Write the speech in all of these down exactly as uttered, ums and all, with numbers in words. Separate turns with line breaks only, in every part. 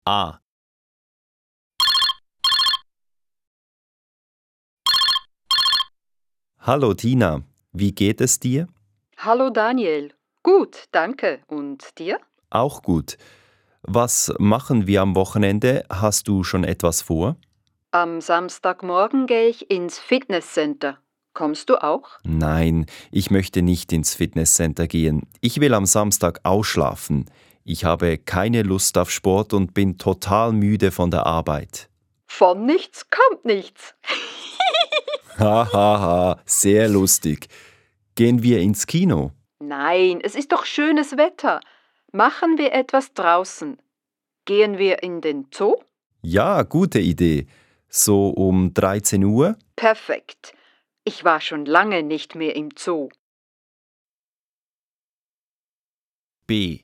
A. Hallo Tina, wie geht es dir?
Hallo Daniel. Gut, danke. Und dir?
Auch gut. Was machen wir am Wochenende? Hast du schon etwas vor?
Am Samstagmorgen gehe ich ins Fitnesscenter. Kommst du auch?
Nein, ich möchte nicht ins Fitnesscenter gehen. Ich will am Samstag ausschlafen. Ich habe keine Lust auf Sport und bin total müde von der Arbeit.
Von nichts kommt nichts.
Hahaha, ha, ha, sehr lustig. Gehen wir ins Kino?
Nein, es ist doch schönes Wetter. Machen wir etwas draußen. Gehen wir in den Zoo?
Ja, gute Idee. So um dreizehn Uhr?
Perfekt. Ich war schon lange nicht mehr im Zoo.
B.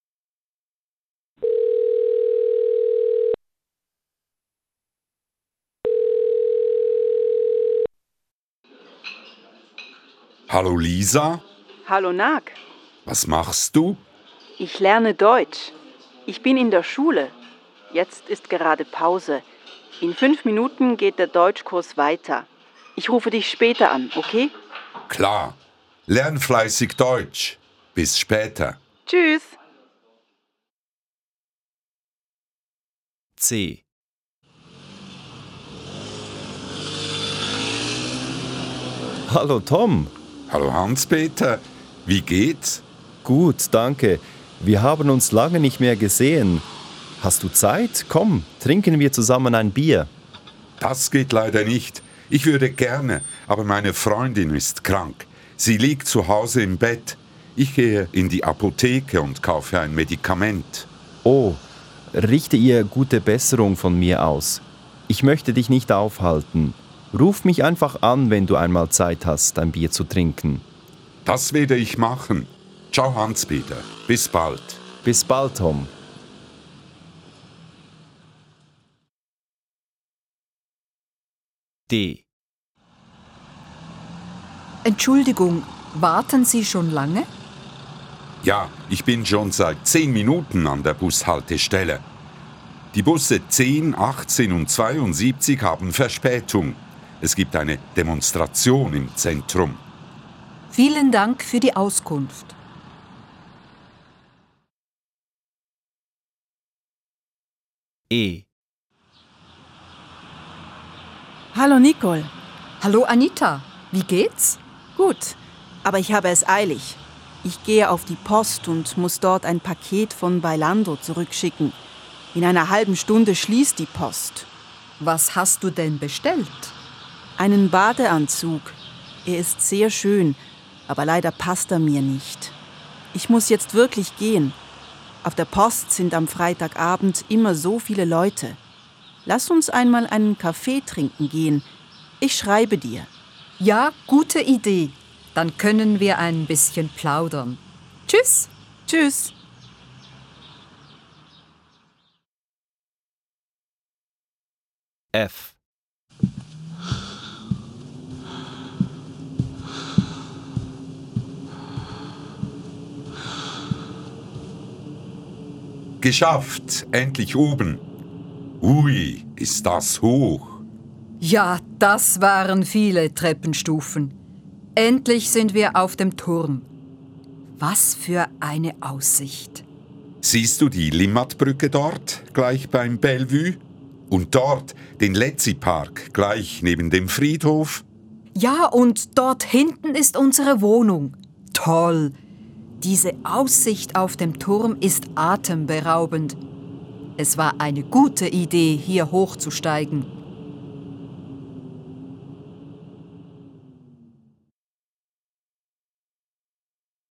Hallo Lisa,
Hallo Nag,
was machst du?
ich lerne Deutsch. Ich bin in der Schule. Jetzt ist gerade Pause. In fünf Minuten geht der Deutschkurs weiter. Ich rufe dich später an, okay?
Klar, lern fleißig Deutsch. Bis später.
Tschüss!
C. Hallo Tom.
Hallo Hans-Peter, wie geht's?
Gut, danke. Wir haben uns lange nicht mehr gesehen. Hast du Zeit? Komm, trinken wir zusammen ein Bier.
Das geht leider nicht. Ich würde gerne, aber meine Freundin ist krank. Sie liegt zu Hause im Bett. Ich gehe in die Apotheke und kaufe ein Medikament.
Oh, richte ihr gute Besserung von mir aus. Ich möchte dich nicht aufhalten. Ruf mich einfach an, wenn du einmal Zeit hast, ein Bier zu trinken.
Das werde ich machen. Ciao Hans-Peter, bis bald.
Bis bald, Tom. D.
Entschuldigung, warten Sie schon lange?
Ja, ich bin schon seit zehn Minuten an der Bushaltestelle. Die Busse zehn, achtzehn und zweiundsiebzig haben Verspätung. Es gibt eine Demonstration im Zentrum.
Vielen Dank für die Auskunft.
E.
Hallo Nicole.
Hallo Anita, wie geht's?
Gut, aber ich habe es eilig. Ich gehe auf die Post und muss dort ein Paket von Bailando zurückschicken. In einer halben Stunde schließt die Post.
Was hast du denn bestellt?
Einen Badeanzug. Er ist sehr schön, aber leider passt er mir nicht. Ich muss jetzt wirklich gehen. Auf der Post sind am Freitagabend immer so viele Leute. Lass uns einmal einen Kaffee trinken gehen. Ich schreibe dir.
Ja, gute Idee. Dann können wir ein bisschen plaudern. Tschüss.
Tschüss.
F.
Geschafft, endlich oben. Ui, ist das hoch.
Ja, das waren viele Treppenstufen. Endlich sind wir auf dem Turm. Was für eine Aussicht.
Siehst du die Limmatbrücke dort, gleich beim Bellevue? Und dort den Letzi-Park, gleich neben dem Friedhof?
Ja, und dort hinten ist unsere Wohnung. Toll. Diese Aussicht auf dem Turm ist atemberaubend. Es war eine gute Idee, hier hochzusteigen.